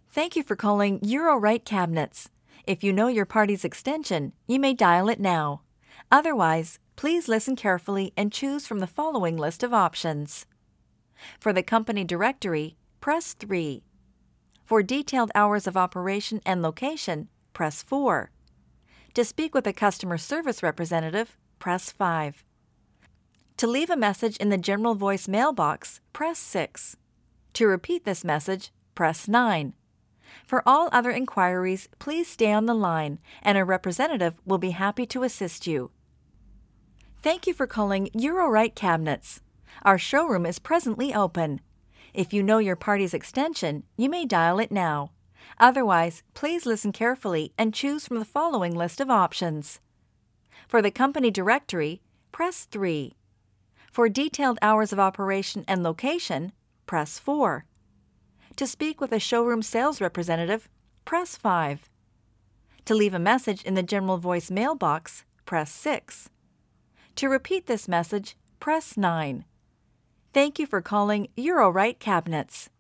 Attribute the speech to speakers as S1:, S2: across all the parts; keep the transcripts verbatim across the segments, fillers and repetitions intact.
S1: Thank you for calling Eurorite Cabinets. If you know your party's extension, you may dial it now. Otherwise, please listen carefully and choose from the following list of options. For the company directory, press three. For detailed hours of operation and location, press four. To speak with a customer service representative, press five. To leave a message in the general voice mailbox, press six. To repeat this message, press nine. For all other inquiries, please stay on the line, and a representative will be happy to assist you. Thank you for calling Eurorite Cabinets. Our showroom is presently open. If you know your party's extension, you may dial it now. Otherwise, please listen carefully and choose from the following list of options. For the company directory, press three. For detailed hours of operation and location, press four. To speak with a showroom sales representative, press five. To leave a message in the general voice mailbox, press six. To repeat this message, press nine. Thank you for calling Eurorite Cabinets.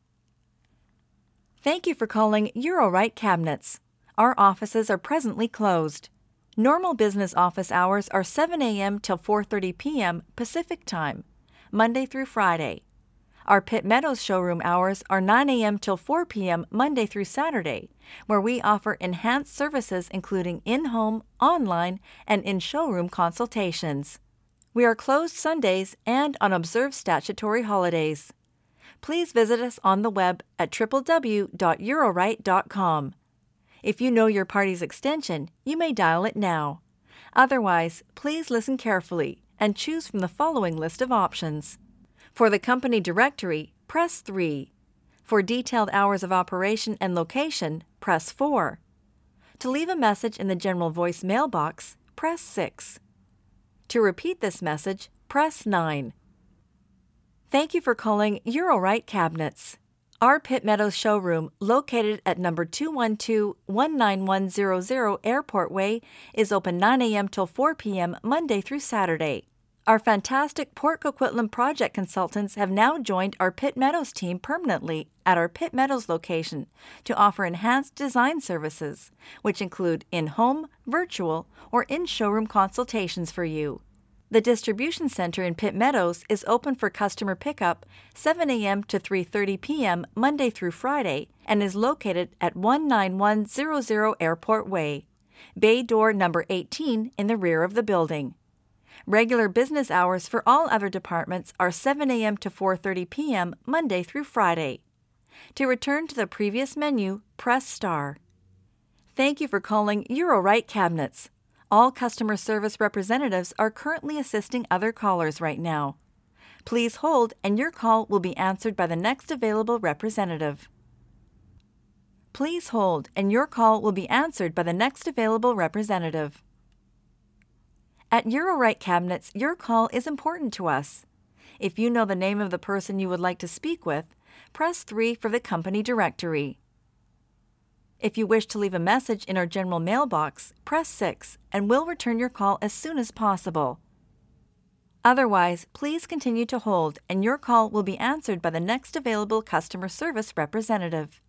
S1: Thank you for calling Eurorite Cabinets. Our offices are presently closed. Normal business office hours are seven a m till four thirty p m Pacific Time, Monday through Friday. Our Pitt Meadows showroom hours are nine a m till four p m Monday through Saturday, where we offer enhanced services including in-home, online, and in-showroom consultations. We are closed Sundays and on observed statutory holidays. Please visit us on the web at w w w dot eurorite dot com. If you know your party's extension, you may dial it now. Otherwise, please listen carefully and choose from the following list of options. For the company directory, press three. For detailed hours of operation and location, press four. To leave a message in the general voice mailbox, press six. To repeat this message, press nine. Thank you for calling Eurorite Cabinets. Our Pitt Meadows showroom, located at number two one two, one nine one zero zero Airport Way, is open nine a m till four p m Monday through Saturday. Our fantastic Port Coquitlam project consultants have now joined our Pitt Meadows team permanently at our Pitt Meadows location to offer enhanced design services, which include in-home, virtual, or in-showroom consultations for you. The distribution center in Pitt Meadows is open for customer pickup seven a m to three thirty p m Monday through Friday and is located at one nine one zero zero Airport Way, bay door number eighteen in the rear of the building. Regular business hours for all other departments are seven a m to four thirty p m Monday through Friday. To return to the previous menu, press star. Thank you for calling Eurorite Cabinets. All customer service representatives are currently assisting other callers right now. Please hold and your call will be answered by the next available representative. Please hold and your call will be answered by the next available representative. At Eurorite Cabinets, your call is important to us. If you know the name of the person you would like to speak with, press three for the company directory. If you wish to leave a message in our general mailbox, press six and we'll return your call as soon as possible. Otherwise, please continue to hold and your call will be answered by the next available customer service representative.